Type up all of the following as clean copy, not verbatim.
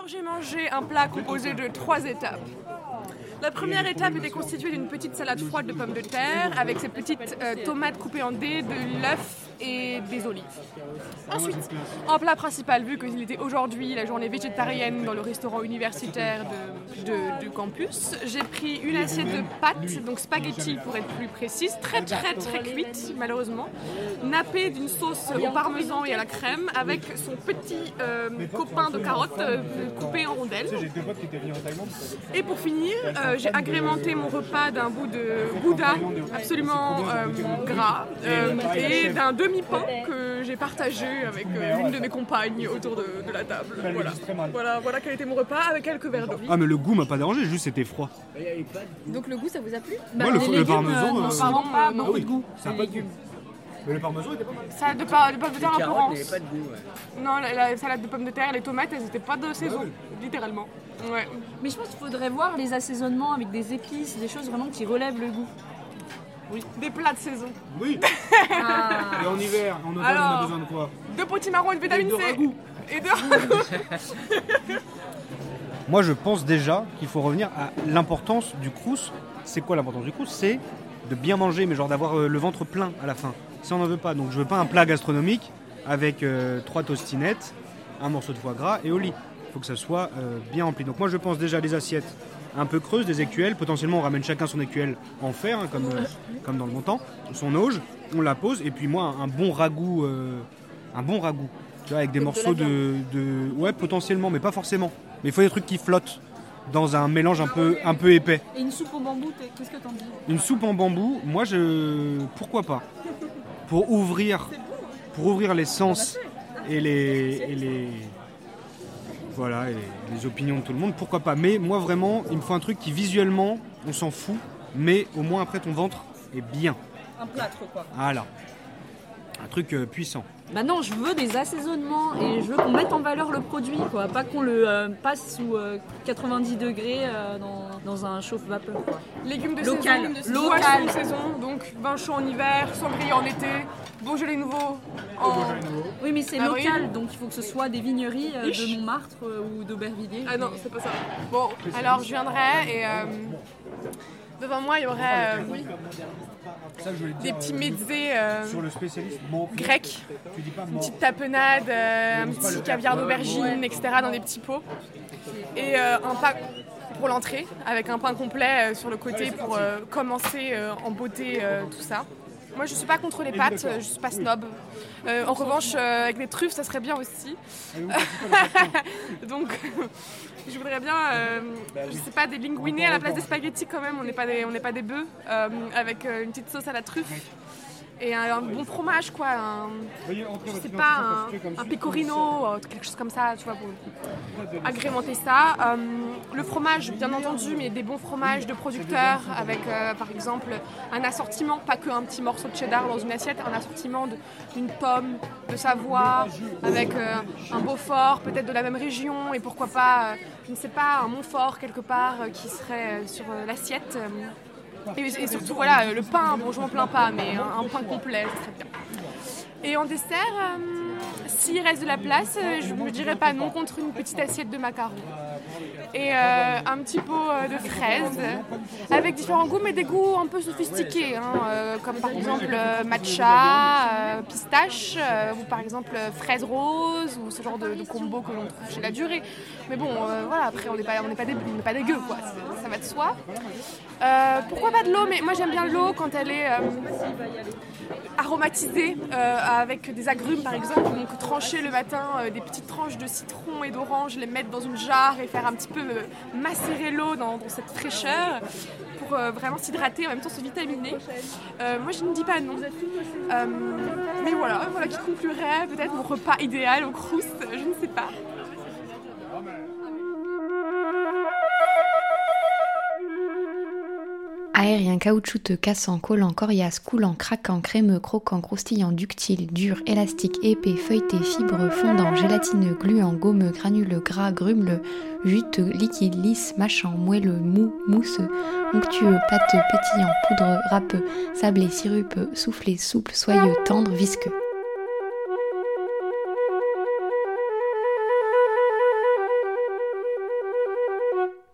Alors j'ai mangé un plat composé de 3 étapes. La première étape était constituée d'une petite salade froide de pommes de terre avec ces petites tomates coupées en dés, de l'œuf et des olives. Ensuite, en plat principal, vu qu'il était aujourd'hui la journée végétarienne dans le restaurant universitaire du campus, j'ai pris une assiette de pâtes, donc spaghetti pour être plus précise, très cuite malheureusement, nappée d'une sauce au parmesan et à la crème avec son petit copain de carottes coupé en rondelles. Et pour finir, j'ai agrémenté mon repas d'un bout de gouda absolument gras et d'un demi-pain que j'ai partagé avec une de mes compagnes autour de la table. Voilà quel était mon repas avec quelques verres d'eau. Ah mais le goût m'a pas dérangé, juste c'était froid. Donc le goût ça vous a plu? Moi le parmesan... non, pas beaucoup de goût. Ça a pas de goût. Mais le parmesan était pas mal. Salade de pommes de terre un peu rance. Il n'y avait pas de goût. Ouais. Non, la salade de pommes de terre, les tomates, elles étaient pas de saison, littéralement. Ouais. Mais je pense qu'il faudrait voir les assaisonnements avec des épices, des choses vraiment qui relèvent le goût. Oui. Des plats de saison. Oui. Et en hiver, en automne, on a besoin de quoi? 2 potimarrons et de vitamine C. Et de ragoût. Moi, je pense déjà qu'il faut revenir à l'importance du crous. C'est quoi l'importance du crous? C'est de bien manger, mais genre d'avoir le ventre plein à la fin. Si on n'en veut pas, donc je veux pas un plat gastronomique avec 3 tostinettes, un morceau de foie gras et au lit. Il faut que ça soit bien rempli. Donc moi, je pense déjà les assiettes un peu creuses, des écuelles. Potentiellement, on ramène chacun son écuelle en fer, hein, comme dans le bon temps, son auge. On la pose et puis moi, un bon ragoût, tu vois, avec des morceaux de... Ouais, potentiellement, mais pas forcément. Mais il faut des trucs qui flottent dans un mélange un peu épais. Et une soupe au bambou, qu'est-ce que t'en dis? Une soupe en bambou, moi pourquoi pas? Pour ouvrir les sens et les opinions de tout le monde, pourquoi pas? Mais moi vraiment, il me faut un truc qui visuellement, on s'en fout, mais au moins après ton ventre est bien. Un plâtre quoi. Voilà. Un truc puissant. Bah non, je veux des assaisonnements et je veux qu'on mette en valeur le produit, quoi. Pas qu'on le passe sous 90 degrés dans un chauffe-vapeur, quoi. Légumes de Local. saison, poissons de saison, donc vin chaud en hiver, sanglier en été, Beaujolais nouveau en... Oui, mais c'est avril. local, donc il faut que ce soit des vigneries de Montmartre ou d'Aubervilliers. Ah non, c'est pas ça. Bon, alors je viendrai et devant moi il y aurait des petits mezzés Sur le spécialiste grecs, une petite tapenade, un petit caviar d'aubergine, etc. dans des petits pots. Et un pain pour l'entrée, avec un pain complet sur le côté pour commencer en beauté tout ça. Moi je suis pas contre les pâtes, je suis pas snob. En revanche, avec les truffes, ça serait bien aussi. Donc, je voudrais bien, je sais pas, des linguinés à la place des spaghettis quand même. On n'est pas des bœufs, avec une petite sauce à la truffe et un bon fromage, quoi. Je sais pas, un pecorino, quelque chose comme ça, tu vois, pour agrémenter ça. Le fromage, bien entendu, mais des bons fromages de producteurs avec, par exemple, un assortiment, pas qu'un petit morceau de cheddar dans une assiette, un assortiment d'une pomme de Savoie avec un Beaufort, peut-être de la même région, et pourquoi pas, je ne sais pas, un Montfort quelque part qui serait sur l'assiette. Et surtout, voilà, le pain, bon, je m'en plains pas, mais un pain complet, c'est très bien. Et en dessert, s'il reste de la place, je ne me dirais pas non contre une petite assiette de macarons. Et un petit pot de fraises, avec différents goûts, mais des goûts un peu sophistiqués, hein, comme par exemple matcha, pistache, ou par exemple fraise rose, ou ce genre de combo que l'on trouve chez La Durée. Mais bon, voilà, après on n'est pas dégueu, quoi, ça va de soi. Pourquoi pas de l'eau? Mais moi j'aime bien l'eau quand elle est aromatisée, avec des agrumes par exemple, donc trancher le matin des petites tranches de citron et d'orange, les mettre dans une jarre et faire un petit peu macérer l'eau dans cette fraîcheur pour vraiment s'hydrater, en même temps se vitaminer. Moi je ne dis pas non, mais voilà qui conclurait peut-être mon repas idéal au Crous, je ne sais pas. Aérien, caoutchouteux, cassant, collant, coriace, coulant, craquant, crémeux, croquant, croustillant, ductile, dur, élastique, épais, feuilleté, fibreux, fondant, gélatineux, gluant, gommeux, granuleux, gras, grumeleux, juteux, liquide, lisse, mâchant, moelleux, mou, mousseux, onctueux, pâteux, pétillant, poudreux, râpeux, sablé, sirupeux, soufflé, souple, soyeux, tendre, visqueux.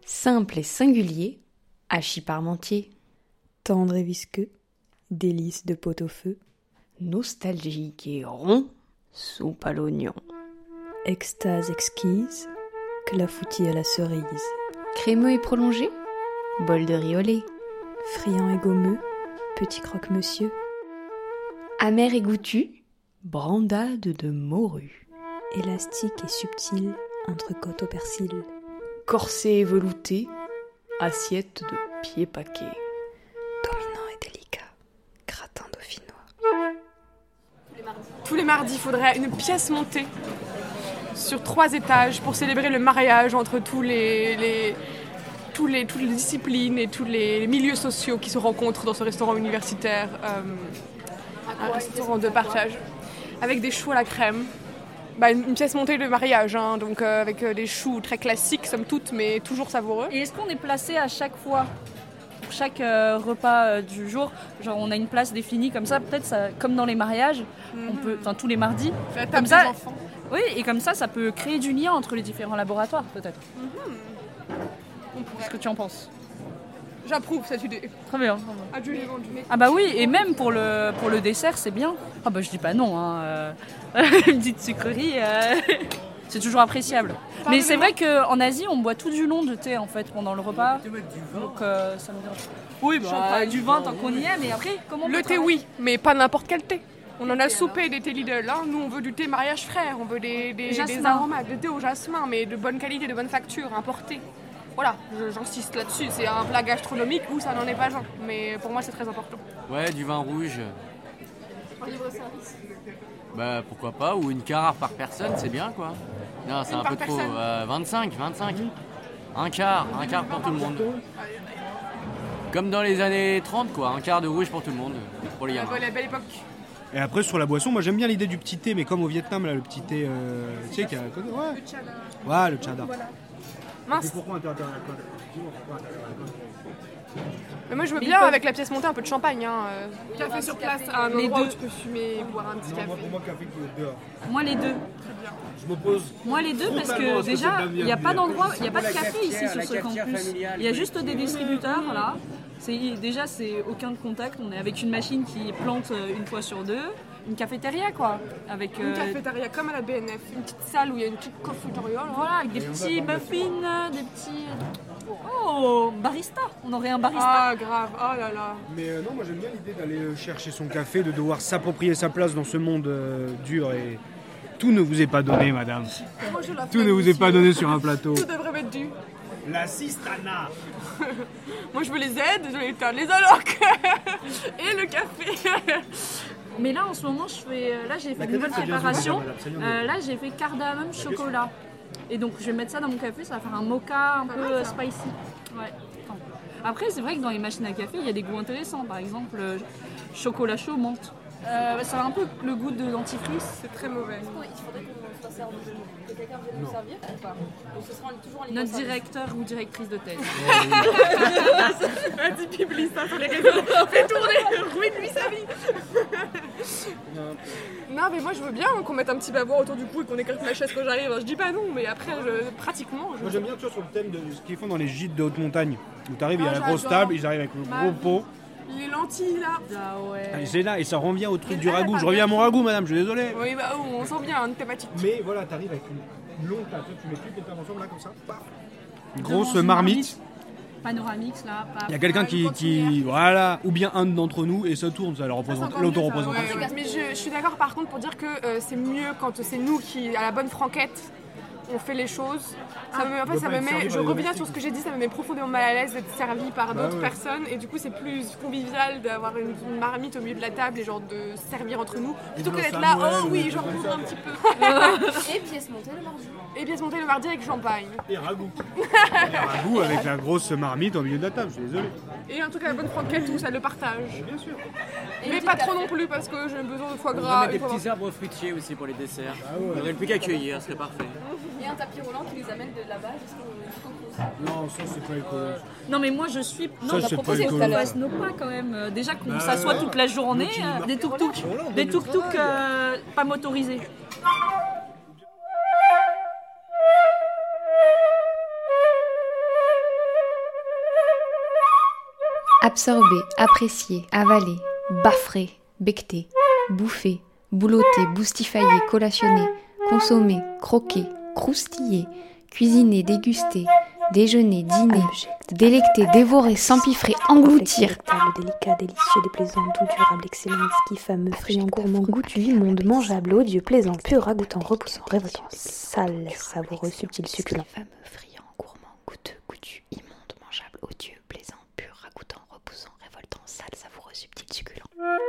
Simple et singulier, hachis parmentier. Tendre et visqueux, délices de pot-au-feu. Nostalgique et rond, soupe à l'oignon. Extase exquise, clafoutis à la cerise. Crémeux et prolongé, bol de riz au lait. Friand et gommeux, petit croque-monsieur. Amer et goûtu, brandade de morue. Élastique et subtil, entrecôte au persil. Corset et velouté, assiette de pieds paquets. Dominant et délicat, gratin dauphinois. Tous les mardis, il faudrait une pièce montée sur 3 étages pour célébrer le mariage entre toutes les disciplines et tous les milieux sociaux qui se rencontrent dans ce restaurant universitaire, un restaurant de partage, avec des choux à la crème. Une pièce montée de mariage, hein, donc avec des choux très classiques, somme toute, mais toujours savoureux. Et est-ce qu'on est placé à chaque fois, pour chaque repas du jour, genre on a une place définie comme ça, peut-être ça, comme dans les mariages, on peut, enfin tous les mardis, C'est la comme table ça. des enfants. Oui, et comme ça peut créer du lien entre les différents laboratoires, peut-être. Qu'est-ce que tu en penses? J'approuve cette idée. Très bien. Adjugé. Ah bah oui, et même pour le dessert, c'est bien. Ah bah je dis pas non, hein. Une petite sucrerie, c'est toujours appréciable. Mais c'est vrai qu'en Asie, on boit tout du long de thé en fait pendant le repas. Donc ça me dérange pas. Oui, bah, du vin tant qu'on y est, mais après, comment on Le peut thé, travailler? oui, mais pas n'importe quel thé. On en a soupé des thés Lidl, hein. Nous on veut du thé mariage frère, on veut des Jasmin. aromates, des thés au jasmin, mais de bonne qualité, de bonne facture, importés. Voilà, j'insiste là-dessus, c'est un plat gastronomique où ça n'en est pas un, mais pour moi c'est très important. Ouais, du vin rouge. En libre-service. Bah pourquoi pas, ou une quart par personne, c'est bien quoi. Non, c'est Une un par peu trop. personne. 25. Un quart pour tout le monde. Comme dans les années 30 quoi, un quart de rouge pour tout le monde, pour les gamins. La belle époque. Et après, sur la boisson, moi j'aime bien l'idée du petit thé, mais comme au Vietnam, là, le petit thé, tu sais, qui a. Ouais, le chada. Mince. Pourquoi interdire l'alcool? Mais moi je veux bien avec la pièce montée un peu de champagne. Hein. Café sur place, un Les endroit où deux. tu peux fumer, boire un petit café. café dehors. Moi les deux. Je m'oppose. Moi les deux parce que déjà, il n'y a pas d'endroit, il n'y a pas de café ici sur ce campus. Il y a juste des distributeurs là. Déjà c'est aucun contact, on est avec une machine qui plante une fois sur deux. Une cafétéria quoi, avec Une cafétéria comme à la BNF, une petite salle où il y a une petite cafétéria. voilà, avec des petits muffins, des petits... Oh, barista, on aurait un barista. Ah grave, oh là là. Mais non, moi j'aime bien l'idée d'aller chercher son café, de devoir s'approprier sa place dans ce monde dur et tout ne vous est pas donné, madame. Moi, je la Tout fais, ne vous est monsieur. pas donné sur un plateau. Tout devrait m'être dû. La cistana. Moi je veux les aides, je veux les allocs et le café. Mais là en ce moment j'ai fait une nouvelle préparation. Là j'ai fait cardamome chocolat. Et donc je vais mettre ça dans mon café, ça va faire un mocha un peu spicy. Ouais. Attends. Après c'est vrai que dans les machines à café il y a des goûts intéressants. Par exemple chocolat chaud menthe. Ça a un peu le goût de dentifrice. C'est très mauvais. Il faudrait qu'on soit servi que quelqu'un vienne nous servir ou pas? Donc ce sera toujours en libre Notre service. directeur ou directrice de thèse. Vas-y, publie ça sur les réseaux. Fais tourner, ruine-lui sa vie. Non, mais moi je veux bien qu'on mette un petit bavoir autour du cou et qu'on écarte ma chaise quand j'arrive. Je dis pas non, mais après, pratiquement. Moi j'aime bien tu vois, sur le thème de ce qu'ils font dans les gîtes de haute montagne. Où t'arrives, il y a la grosse j'adore. table, ils arrivent avec le gros pot. Les lentilles là. Ah ouais. Et c'est là, et ça revient au truc du ragoût. Je reviens à mon ragoût, madame, je suis désolé. Oui, bah on sent bien une thématique. Mais voilà, t'arrives avec une longue table, tu mets toutes les tables ensemble là comme ça. Paf. Une Devant grosse une marmite. Panoramix là. Il y a quelqu'un qui. Voilà, ou bien un d'entre nous, et ça tourne, ça leur représente l'auto-représentation. Mais je suis d'accord par contre pour dire que c'est mieux quand c'est nous qui, à la bonne franquette, on fait les choses. Je reviens sur ce que j'ai dit, ça me met profondément mal à l'aise d'être servi par d'autres personnes et du coup c'est plus convivial d'avoir une marmite au milieu de la table et genre de servir entre nous plutôt que d'être là, oh oui, j'en prends un petit peu. Et pièce montée le mardi. Et pièce montée le mardi avec champagne. Et ragoût. Et ragout avec la grosse marmite au milieu de la table, je suis désolé. Et un truc à la bonne franquette où ça le partage. Bien sûr. Mais pas trop non plus parce que j'ai besoin de foie On va gras. mettre des et petits arbres fruitiers aussi pour les desserts. On n'aurait plus qu'à cueillir, ce serait parfait. Et un tapis roulant qui nous amène de là-bas jusqu'au campus. Non, ça c'est pas écolo. Non mais moi je suis. Non, Ça, on a c'est proposé pas qu'on écolo. fasse nos pas quand même. Déjà qu'on s'assoit toute la journée, des tuk-tuk. Des tuk-tuk pas motorisés. Absorber, apprécier, avaler, baffrer, becter, bouffer, boulotter, boustifailler, collationner, consommer, croquer, croustiller, cuisiner, déguster, déjeuner, dîner, délecter, dévorer, s'empiffrer, engloutir. Le délicat, délicieux, déplaisant, doux, durable, excellent, exquis, fameux, friand, gourmand, goûtu, immonde, mangeable, odieux, plaisant, pur, ragoûtant, repoussant, révoltant, sale, savoureux, subtil, succulent. Fameux, friand, gourmand, goûteux, goûtu, immonde, mangeable, odieux, plaisant, pur, ragoûtant, repoussant, révoltant, sale, savoureux, subtil, succulent.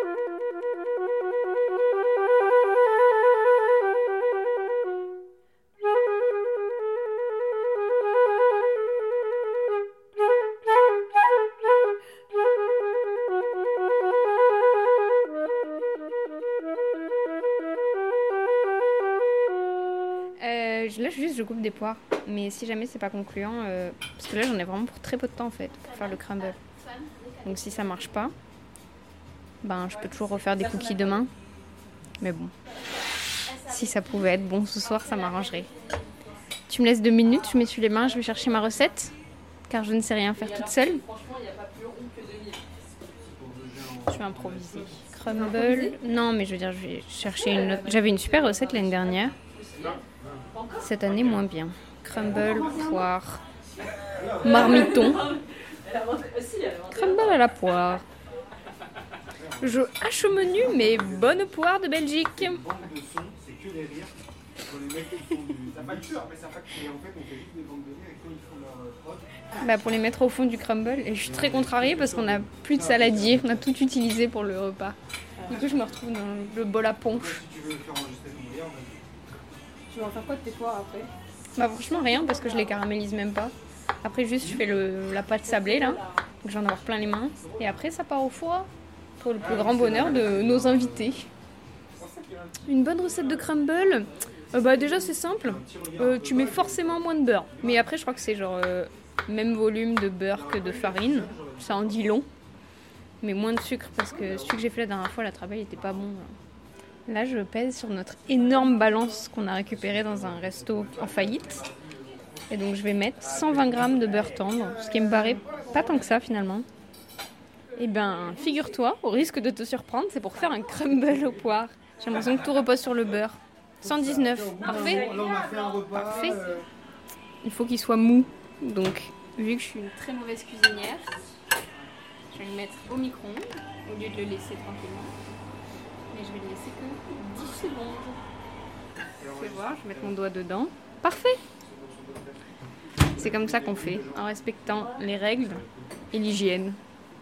Là, je coupe des poires. Mais si jamais c'est pas concluant, parce que là, j'en ai vraiment pour très peu de temps en fait pour faire le crumble. Donc si ça marche pas, ben je peux toujours refaire des cookies demain. Mais bon, si ça pouvait être bon ce soir, ça m'arrangerait. Tu me laisses 2 minutes, je m'essuie les mains, je vais chercher ma recette, car je ne sais rien faire toute seule. Je vais improviser. Crumble. Non, mais je veux dire, je vais chercher une autre. J'avais une super recette l'année dernière. Cette année, moins bien. Crumble, poire, marmiton. Crumble à la poire. Je hache au menu mes bonnes poires de Belgique. Bah pour les mettre au fond du crumble. Et je suis très contrariée parce qu'on n'a plus de saladier. On a tout utilisé pour le repas. Du coup, je me retrouve dans le bol à punch. Tu vas en faire quoi de tes poires après? Bah franchement rien parce que je les caramélise même pas. Après juste je fais la pâte sablée là. Donc je vais en avoir plein les mains. Et après ça part au four pour le plus grand bonheur de nos invités. Une bonne recette de crumble. Bah déjà c'est simple. Tu mets forcément moins de beurre. Mais après je crois que c'est genre même volume de beurre que de farine. Ça en dit long. Mais moins de sucre parce que celui que j'ai fait la dernière fois, la travail était pas bon. Là, je pèse sur notre énorme balance qu'on a récupérée dans un resto en faillite. Et donc, je vais mettre 120 grammes de beurre tendre, ce qui me paraît pas tant que ça, finalement. Et ben, figure-toi, au risque de te surprendre, c'est pour faire un crumble aux poires. J'ai l'impression que tout repose sur le beurre. 119, parfait. Parfait. Il faut qu'il soit mou. Donc, vu que je suis une très mauvaise cuisinière, je vais le mettre au micro-ondes, au lieu de le laisser tranquillement. Et je vais le laisser que 10 secondes. Tu vas voir, je vais mettre mon doigt dedans. Parfait! C'est comme ça qu'on fait, en respectant les règles et l'hygiène.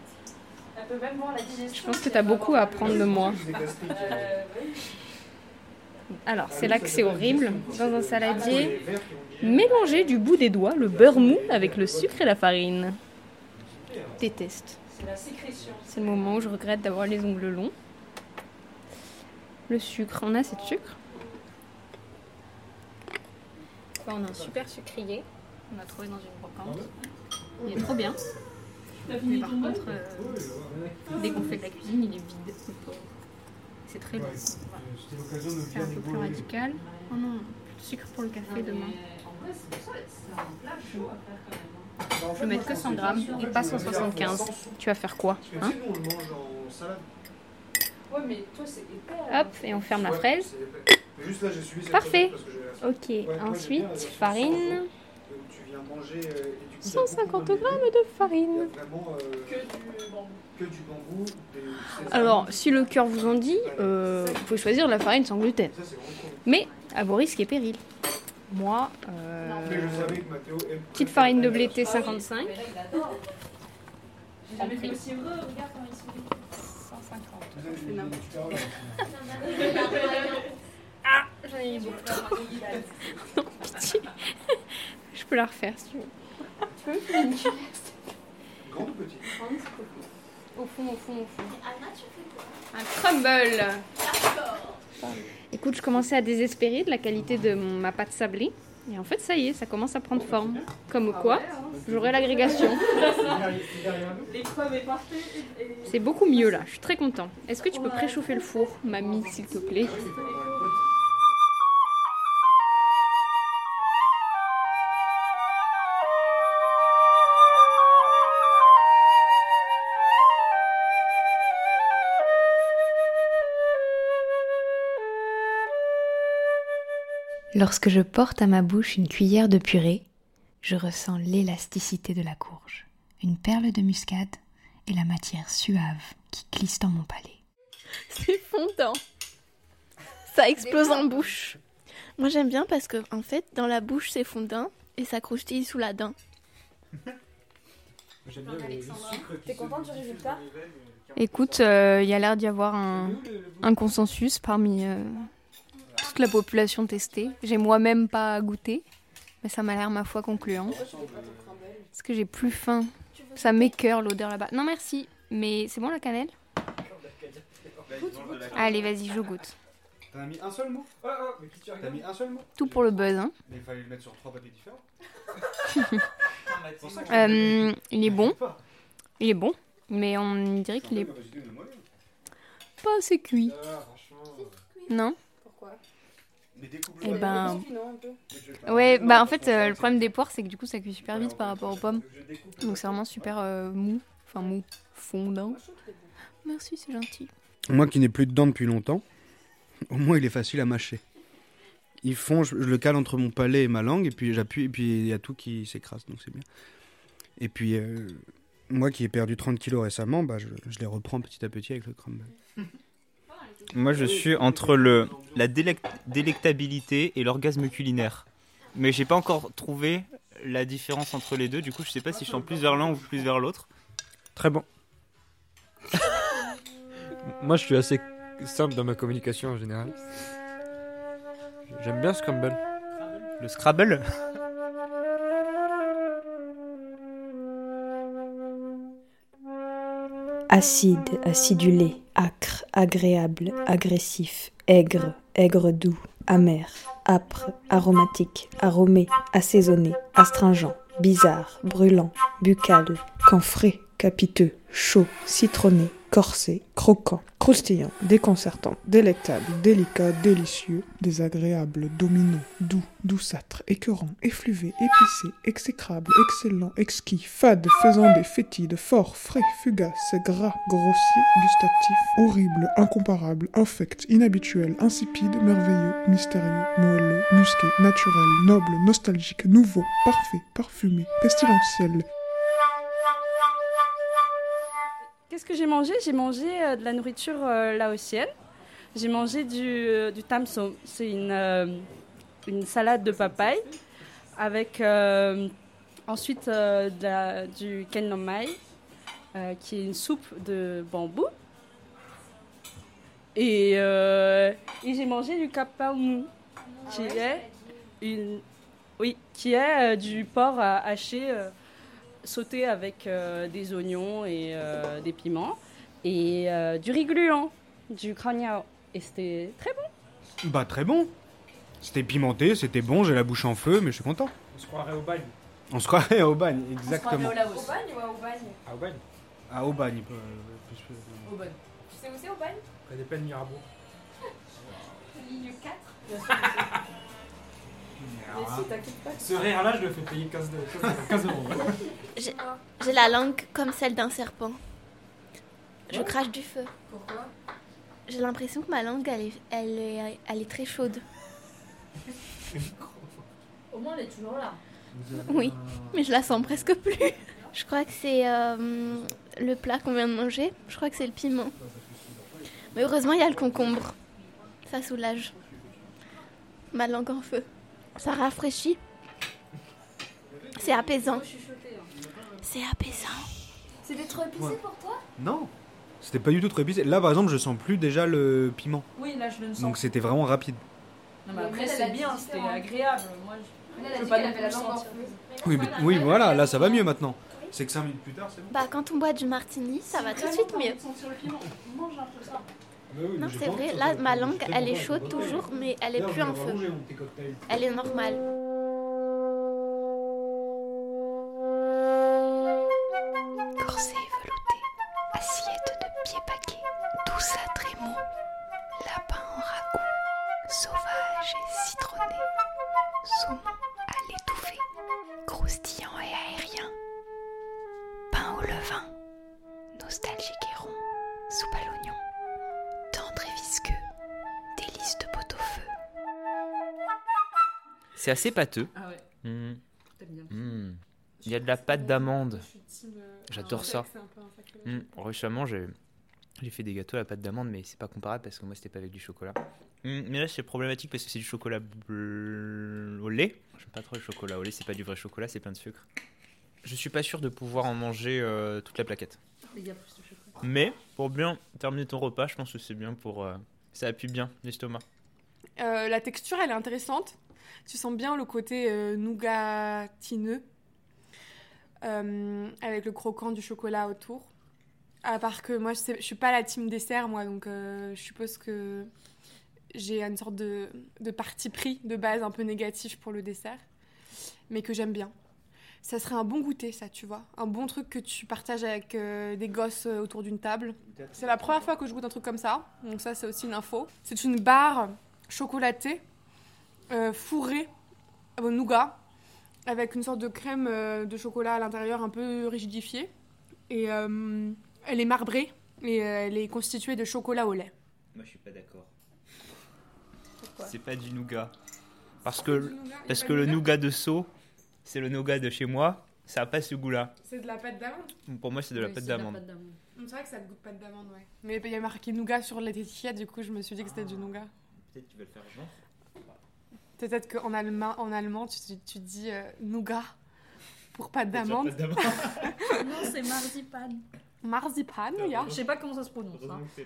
Je pense que tu as beaucoup à apprendre de moi. Alors, c'est là que c'est horrible. Dans un saladier, mélangez du bout des doigts le beurre mou avec le sucre et la farine. Déteste. C'est le moment où je regrette d'avoir les ongles longs. Le sucre, on a assez de sucre. Là, on a un super sucrier. On a trouvé dans une brocante. Il est trop bien. Mais par contre, dès qu'on fait de la cuisine, il est vide. C'est très long. C'est un peu plus radical. Oh non, plus de sucre pour le café demain. Je vais mettre que 100 grammes et pas 175. Tu vas faire quoi, hein? Hop, et on ferme la fraise. Parfait. Ok, ensuite, farine. 150 grammes de farine. Alors, si le cœur vous en dit, vous pouvez choisir de la farine sans gluten. Mais à vos risques et périls. Moi, petite farine de blé T55. Ah, j'en ai eu beaucoup trop. Non, pitié. Je peux la refaire si tu veux. Tu veux une grande ou petite? Au fond. Un crumble. Écoute, je commençais à désespérer de la qualité de ma pâte sablée. Et en fait, ça y est, ça commence à prendre forme. Comme quoi, j'aurai l'agrégation. C'est beaucoup mieux là, je suis très content. Est-ce que tu peux préchauffer le four, mamie, s'il te plaît? Lorsque je porte à ma bouche une cuillère de purée, je ressens l'élasticité de la courge, une perle de muscade et la matière suave qui glisse dans mon palais. C'est fondant. Ça explose en bouche. Moi j'aime bien parce que en fait dans la bouche c'est fondant et ça croustille sous la dent. J'aime bien le sucre qui T'es contente du résultat? Écoute, il y a l'air d'y avoir un consensus parmi toute la population testée. J'ai moi-même pas goûté, mais ça m'a l'air ma foi concluant. Parce que j'ai plus faim. Ça m'écœure l'odeur là-bas. Non merci, mais c'est bon la cannelle? Allez vas-y, je goûte. T'as mis un seul mot? T'as mis un seul mot? Tout pour le buzz, hein. Mais il fallait le mettre sur 3 papiers différents. Il est bon. Il est bon, mais on dirait qu'il est pas assez cuit. Non? Pourquoi? Eh ben... Ouais, bah en fait, le problème des poires, c'est que du coup, ça cuit super vite par rapport aux pommes. Donc c'est vraiment super mou. Enfin mou, fondant. Merci, c'est gentil. Moi qui n'ai plus de dents depuis longtemps, au moins il est facile à mâcher. Il fond, je le cale entre mon palais et ma langue, et puis j'appuie, et puis il y a tout qui s'écrase, donc c'est bien. Et puis, moi qui ai perdu 30 kilos récemment, bah, je les reprends petit à petit avec le crumble. Moi je suis entre la délectabilité et l'orgasme culinaire. Mais j'ai pas encore trouvé la différence entre les deux, du coup je sais pas si je tends plus vers l'un ou plus vers l'autre. Très bon. Moi je suis assez simple dans ma communication en général. J'aime bien Scramble. Le Scrabble? Acide, acidulé, acre, agréable, agressif, aigre, aigre doux, amer, âpre, aromatique, aromé, assaisonné, astringent, bizarre, brûlant, buccal, camphré, capiteux, chaud, citronné, corsé, croquant, croustillant, déconcertant, délectable, délicat, délicieux, désagréable, dominant, doux, douceâtre, écœurant, effluvé, épicé, exécrable, excellent, exquis, fade, faisandé, fétide, fort, frais, fugace, gras, grossier, gustatif, horrible, incomparable, infect, inhabituel, insipide, merveilleux, mystérieux, moelleux, musqué, naturel, noble, nostalgique, nouveau, parfait, parfumé, pestilentiel. Qu'est-ce que j'ai mangé? J'ai mangé de la nourriture laotienne. J'ai mangé du tam som. C'est une salade de papaye avec ensuite du ken nom mai, qui est une soupe de bambou. Et j'ai mangé du kap pao mu, qui est du porc haché. Sauté avec des oignons et des piments et du riz gluant, du craniao. Et c'était très bon. Bah très bon. C'était pimenté, c'était bon, j'ai la bouche en feu, mais je suis content. On se croirait au bagne. On se croirait au bagne, exactement. Au bagne ou à Aubagne? À Aubagne. À Aubagne. Aubagne. Tu sais où c'est Aubagne? Près des plaines Mirabeau. Ligne 4. Mais si, t'inquiète pas. Ce rire-là, je le fais payer 15 euros. J'ai la langue comme celle d'un serpent. Je crache du feu. Pourquoi? J'ai l'impression que ma langue, elle est très chaude. Au moins, elle est toujours là. Oui, mais je la sens presque plus. Je crois que c'est le plat qu'on vient de manger. Je crois que c'est le piment. Mais heureusement, il y a le concombre. Ça soulage. Ma langue en feu. Ça rafraîchit. C'est apaisant. C'est apaisant. C'était trop épicé pour toi? Non, c'était pas du tout trop épicé. Là, par exemple, je sens plus déjà le piment. Oui, là, je le sens. Donc c'était vraiment rapide. Non, mais après, c'est bien, c'était agréable. Moi, je veux pas non plus le sentir. Oui, voilà, là, ça va mieux maintenant. C'est que 5 minutes plus tard, c'est bon. Bah, quand on boit du martini, ça va tout de suite mieux. Mange un peu ça. Non, c'est vrai. Là, ma langue, elle est chaude toujours, mais elle est plus en feu. Elle est normale. Corset velouté, assiette de pieds paquets, douceâtre et mou, lapin en ragoût, sauvage et citronné, saumon à l'étouffée, croustillant et aérien, pain au levain, nostalgique et rond, soupe à l'oignon, tendre et visqueux, délice de pot au feu. C'est assez pâteux. Ah ouais. T'aimes bien. Il y a de la pâte d'amande. J'adore ça. Récemment, j'ai fait des gâteaux à la pâte d'amande, mais c'est pas comparable parce que moi, c'était pas avec du chocolat. Mais là, c'est problématique parce que c'est du chocolat au lait. J'aime pas trop le chocolat au lait, c'est pas du vrai chocolat, c'est plein de sucre. Je suis pas sûr de pouvoir en manger toute la plaquette. Il y a plus de chocolat. Mais pour bien terminer ton repas, je pense que c'est bien pour... ça appuie bien l'estomac. La texture, elle est intéressante. Tu sens bien le côté nougatineux avec le croquant du chocolat autour. À part que moi, je suis pas la team dessert, moi, donc je suppose que j'ai une sorte de parti pris de base un peu négatif pour le dessert, mais que j'aime bien. Ça serait un bon goûter, ça, tu vois. Un bon truc que tu partages avec des gosses autour d'une table. C'est la première fois que je goûte un truc comme ça, donc ça, c'est aussi une info. C'est une barre chocolatée, fourrée au nougat, avec une sorte de crème de chocolat à l'intérieur un peu rigidifiée. Et elle est marbrée et elle est constituée de chocolat au lait. Moi, je suis pas d'accord. Pourquoi ? C'est pas du nougat. Parce que le nougat de Sceaux, c'est le nougat de chez moi, ça a pas ce goût-là. C'est de la pâte d'amande ? Pour moi, c'est de la pâte d'amande. C'est vrai que ça goûte pâte d'amande, ouais. Mais il y a marqué nougat sur l'étiquette, du coup, je me suis dit que c'était du nougat. Peut-être que tu vas le faire genre. Peut-être qu'en allemand, tu dis nougat pour pâte d'amande. Non, c'est marzipan. Marzipan, ja. Je sais pas comment ça se prononce.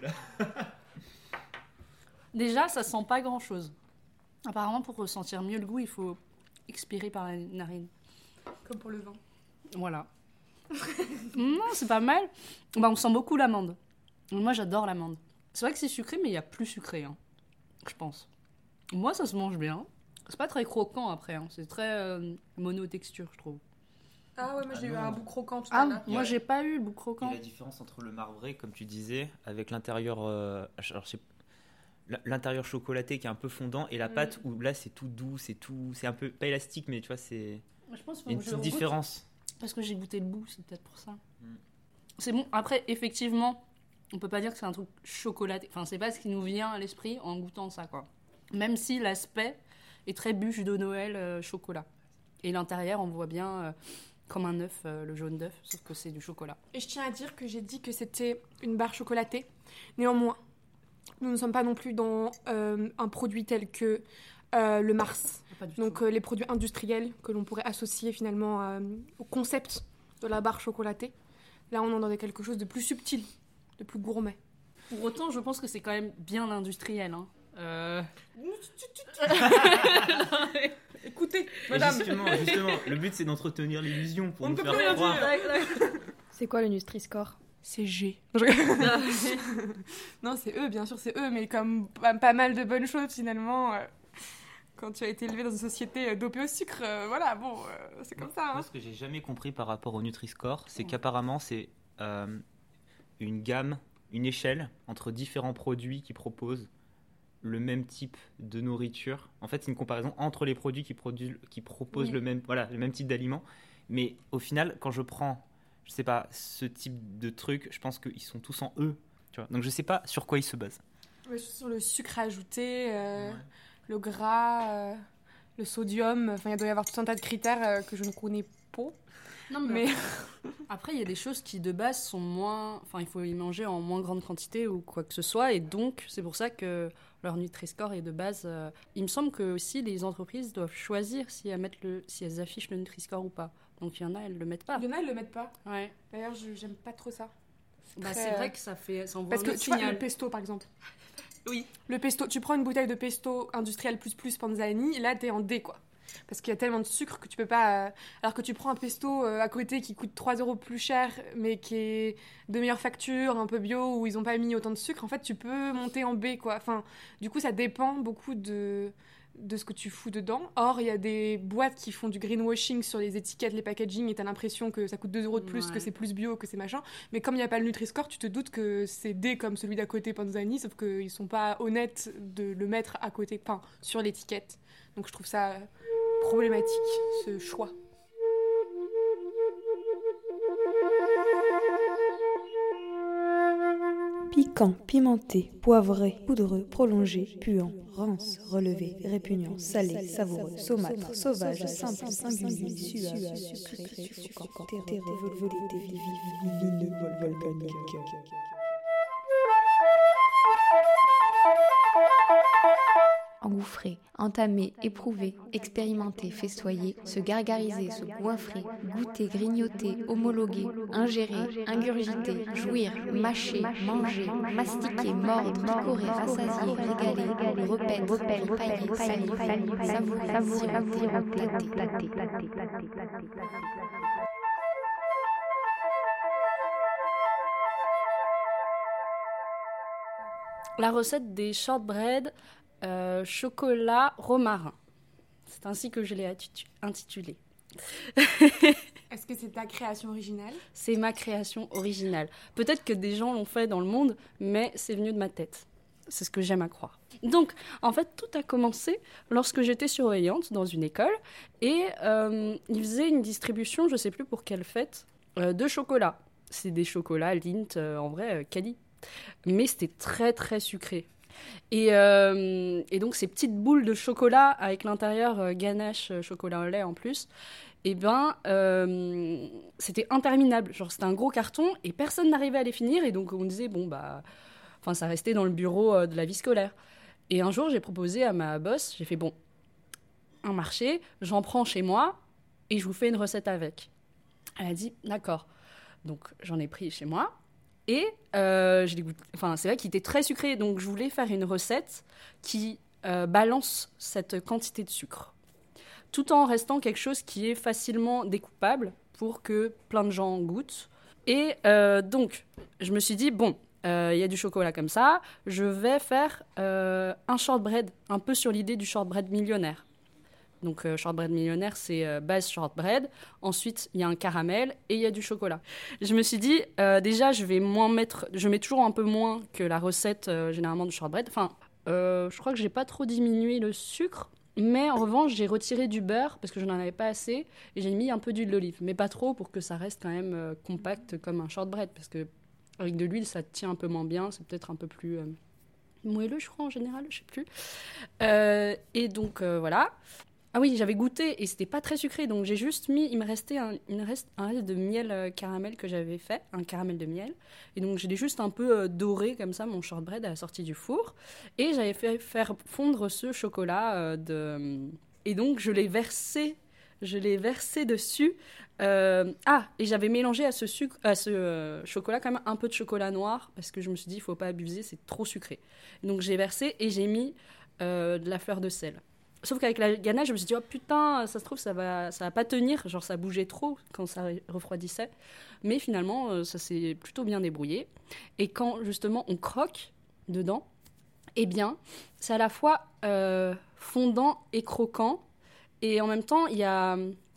Déjà, ça sent pas grand-chose. Apparemment, pour ressentir mieux le goût, il faut expirer par la narine. Comme pour le vin. Voilà. Non, c'est pas mal. Bah, on sent beaucoup l'amande. Moi, j'adore l'amande. C'est vrai que c'est sucré, mais il y a plus sucré, hein, je pense. Moi, ça se mange bien. C'est pas très croquant après, hein. C'est très monotexture, je trouve. Ah ouais, moi j'ai eu un bout croquant tout à l'heure. Moi j'ai pas eu le bout croquant. Et la différence entre le marbré, comme tu disais, avec l'intérieur, l'intérieur chocolaté qui est un peu fondant et la pâte où là c'est tout doux, c'est un peu pas élastique, mais tu vois c'est une petite différence. Parce que j'ai goûté le bout, c'est peut-être pour ça. C'est bon. Après, effectivement, on peut pas dire que c'est un truc chocolaté. Enfin, c'est pas ce qui nous vient à l'esprit en goûtant ça, quoi. Même si l'aspect est très bûche de Noël chocolat. Et l'intérieur, on voit bien comme un œuf, le jaune d'œuf, sauf que c'est du chocolat. Et je tiens à dire que j'ai dit que c'était une barre chocolatée. Néanmoins, nous ne sommes pas non plus dans un produit tel que le Mars. Donc les produits industriels que l'on pourrait associer finalement au concept de la barre chocolatée. Là, on est dans quelque chose de plus subtil, de plus gourmet. Pour autant, je pense que c'est quand même bien industriel, hein. Écoutez, madame. Justement, le but c'est d'entretenir l'illusion pour nous faire croire. C'est quoi le Nutri-Score ? C'est G. Non, c'est eux, bien sûr, c'est eux, mais comme pas mal de bonnes choses finalement. Quand tu as été élevé dans une société dopée au sucre, voilà, bon, c'est comme ça. Hein. Moi, ce que j'ai jamais compris par rapport au Nutri-Score, c'est qu'apparemment c'est une gamme, une échelle entre différents produits qui proposent le même type de nourriture. En fait, c'est une comparaison entre les produits qui proposent le même type d'aliments. Mais au final, quand je prends, je sais pas, ce type de truc, je pense qu'ils sont tous en E. Tu vois. Donc je sais pas sur quoi ils se basent. Ouais, sur le sucre ajouté, le gras, le sodium. Enfin, il doit y avoir tout un tas de critères que je ne connais pas. Non, mais après, il y a des choses qui de base sont moins. Enfin, il faut y manger en moins grande quantité ou quoi que ce soit. Et donc, c'est pour ça que leur Nutri-Score est de base. Il me semble que aussi les entreprises doivent choisir si elles affichent le Nutri-Score ou pas. Donc, il y en a, elles le mettent pas. Il y en a, elles le mettent pas. Ouais. D'ailleurs, j'aime pas trop ça. C'est vrai que ça envoie parce que un tu vois, signal. le pesto, par exemple. Oui. Le pesto, tu prends une bouteille de pesto industriel plus Panzani, là, t'es en D, quoi. Parce qu'il y a tellement de sucre que tu peux pas... Alors que tu prends un pesto à côté qui coûte 3 € plus cher, mais qui est de meilleure facture, un peu bio, où ils ont pas mis autant de sucre, en fait, tu peux monter en B, quoi. Enfin, du coup, ça dépend beaucoup de ce que tu fous dedans. Or, il y a des boîtes qui font du greenwashing sur les étiquettes, les packaging, et t'as l'impression que ça coûte 2 € de plus, que c'est plus bio, que c'est machin. Mais comme il n'y a pas le Nutri-Score, tu te doutes que c'est D comme celui d'à côté Panzani, sauf qu'ils sont pas honnêtes de le mettre à côté, enfin, sur l'étiquette. Donc je trouve ça problématique, ce choix. piquant, pimenté, poivré, poudreux, prolongé, puant, rance, relevé, répugnant, salé, savoureux, saumâtre, sauvage, simple, singulier, suave, sucré, suffocant, terreux, volupté, vive, lumineux, volcanique. Engouffrer, entamer, éprouver, expérimenter, festoyer, se gargariser, se goinfrer, goûter, grignoter, homologuer, ingérer, ingurgiter, jouir, mâcher, manger, mastiquer, mordre, picorer, rassasier, régaler, repaître, ripailler, saliver, savourer, siroter, plater. La recette des shortbread chocolat romarin. C'est ainsi que je l'ai intitulée. Est-ce que c'est ta création originale ? C'est ma création originale. Peut-être que des gens l'ont fait dans le monde, mais c'est venu de ma tête. C'est ce que j'aime à croire. Donc, en fait, tout a commencé lorsque j'étais surveillante dans une école et ils faisaient une distribution, je ne sais plus pour quelle fête, de chocolat. C'est des chocolats Lindt, en vrai, quali. Mais c'était très, très sucré. Et donc, ces petites boules de chocolat avec l'intérieur ganache, chocolat au lait en plus, c'était interminable. Genre, c'était un gros carton et personne n'arrivait à les finir. Et donc, on disait, ça restait dans le bureau de la vie scolaire. Et un jour, j'ai proposé à ma boss, j'ai fait, un marché, j'en prends chez moi et je vous fais une recette avec. Elle a dit, d'accord. Donc, j'en ai pris chez moi. Et je l'ai goûté. C'est vrai qu'il était très sucré, donc je voulais faire une recette qui balance cette quantité de sucre, tout en restant quelque chose qui est facilement découpable pour que plein de gens goûtent. Et donc, je me suis dit, il y a du chocolat comme ça, je vais faire un shortbread, un peu sur l'idée du shortbread millionnaire. Donc, shortbread millionnaire, c'est base shortbread. Ensuite, il y a un caramel et il y a du chocolat. Je me suis dit, déjà, je mets toujours un peu moins que la recette généralement du shortbread. Je crois que j'ai pas trop diminué le sucre, mais en revanche, j'ai retiré du beurre parce que je n'en avais pas assez et j'ai mis un peu d'huile d'olive, mais pas trop pour que ça reste quand même compact comme un shortbread parce que avec de l'huile, ça tient un peu moins bien, c'est peut-être un peu plus moelleux, je crois, en général, je sais plus. Et donc, voilà. Ah oui, j'avais goûté et c'était pas très sucré, donc j'ai juste mis, il me restait un reste de miel caramel que j'avais fait, un caramel de miel. Et donc je l'ai juste un peu doré comme ça, mon shortbread à la sortie du four. Et j'avais fait faire fondre ce chocolat et donc je l'ai versé dessus. Et j'avais mélangé à ce chocolat quand même un peu de chocolat noir parce que je me suis dit, il faut pas abuser, c'est trop sucré. Donc j'ai versé et j'ai mis de la fleur de sel. Sauf qu'avec la ganache, je me suis dit, oh putain, ça se trouve, ça va pas tenir. Genre, ça bougeait trop quand ça refroidissait. Mais finalement, ça s'est plutôt bien débrouillé. Et quand, justement, on croque dedans, c'est à la fois fondant et croquant. Et en même temps, il y a,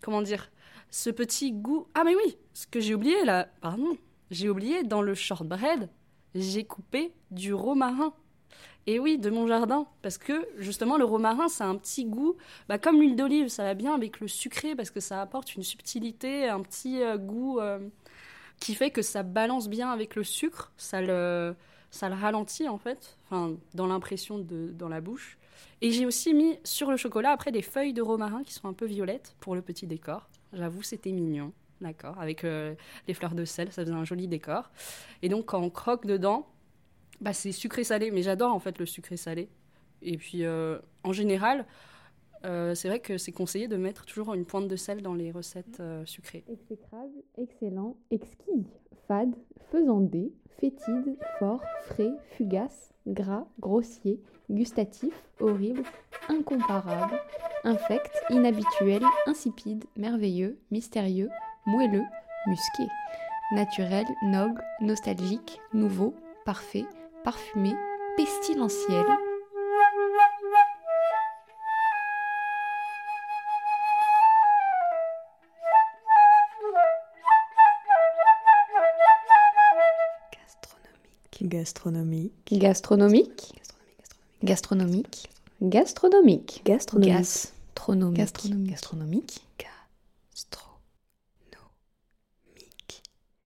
ce petit goût... Ah, mais oui, ce que j'ai oublié, là, pardon. J'ai oublié, dans le shortbread, j'ai coupé du romarin. Et oui, de mon jardin, parce que justement le romarin, ça a un petit goût, comme l'huile d'olive, ça va bien avec le sucré, parce que ça apporte une subtilité, un petit goût qui fait que ça balance bien avec le sucre, ça le ralentit en fait, dans l'impression dans la bouche. Et j'ai aussi mis sur le chocolat après des feuilles de romarin qui sont un peu violettes pour le petit décor. J'avoue, c'était mignon, d'accord, avec les fleurs de sel, ça faisait un joli décor. Et donc quand on croque dedans, c'est sucré-salé, mais j'adore en fait le sucré-salé. Et puis en général, c'est vrai que c'est conseillé de mettre toujours une pointe de sel dans les recettes sucrées. Exécrable, excellent, exquis, fade, faisandé, fétide, fort, frais, fugace, gras, grossier, gustatif, horrible, incomparable, infect, inhabituel, insipide, merveilleux, mystérieux, moelleux, musqué, naturel, noble, nostalgique, nouveau, parfait, parfumé, pestilentiel. Gastronomique. Gastronomique. Gastronomique. Gastronomique. Gastronomique. Gastronomique. Gastronomique.